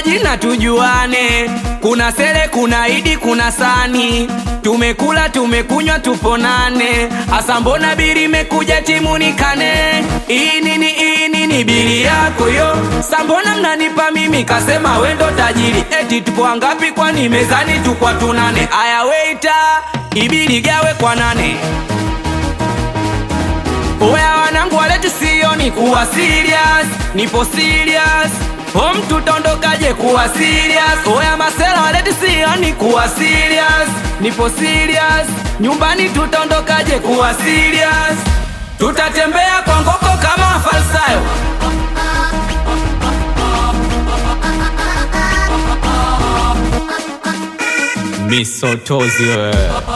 majina tujuane. Kuna Sele, kuna Idi, kuna Sani. Tumekula, tumekunywa, tuponane. Asa mbona biri mekuja timu nikane? Hii nini biri yako yo? Sambona mnanipa mimi kasema wendo tajiri. Eti tupo wangapi kwani mezani tukwa tunane? Aya waiter, ibiri gawe kwa nane. Oya wanangu waleti sioni kuwa serious. Nipo serious. Mtu tondokaje kuwa serious. Oya masela waleti sioni kuwa serious. Nipo serious. Nyumbani tutondokaje kuwa serious. Tutatembea kwa ngoko kama falsayo. Misotozi wewe.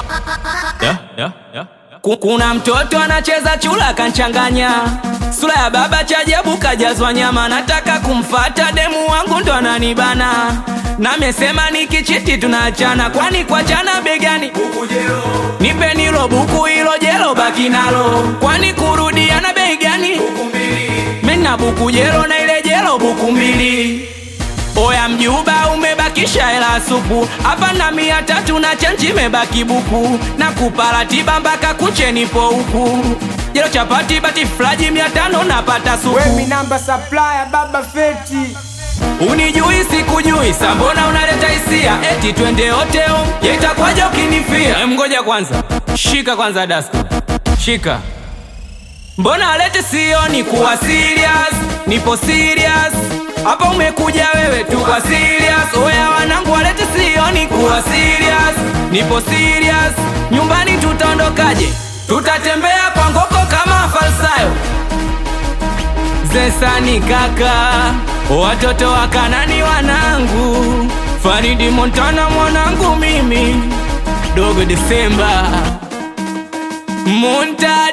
Yeah. Kuna mtoto anacheza chula kanchanganya. Sura ya baba chajabu kajazwa nyama. Nataka kumfata demu wangu ndo ananibana. Na mesema nikichiti tunaachana. Kwani kwa chana begani buku jelo. Nipe nilo buku ilo jelo baki nalo. Kwani kurudiana bei gani? Buku mbili. Mina buku jelo na ile jelo buku mbili. Oya mjuba umebakisha hela supu. Hapa na 300 na chanchi mebaki buku. Na kuparatiba mpaka kuche nipo huku. Jelo chapati bati flaji 500 napata supu. Wemi number supplier baba feti. Unijui sikujui, sambona unaleta hisia. Eti twende hoteo, itakwaje ukinifia. Mgoja kwanza, shika kwanza dasko. Shika. Mbona alete sioni kuwa serious. Nipo serious. Hapa umekuja wewe tu kwa serious. Oya wanangu walete sioni kuwa serious. Nipo serious. Nyumbani tutaondokaje? Tutatembea kwa ngoko kama falsayo. Zesani kaka, watoto wa Kanani wanangu. Faridi Montana mwanangu mimi. Dogo Desemba Montana.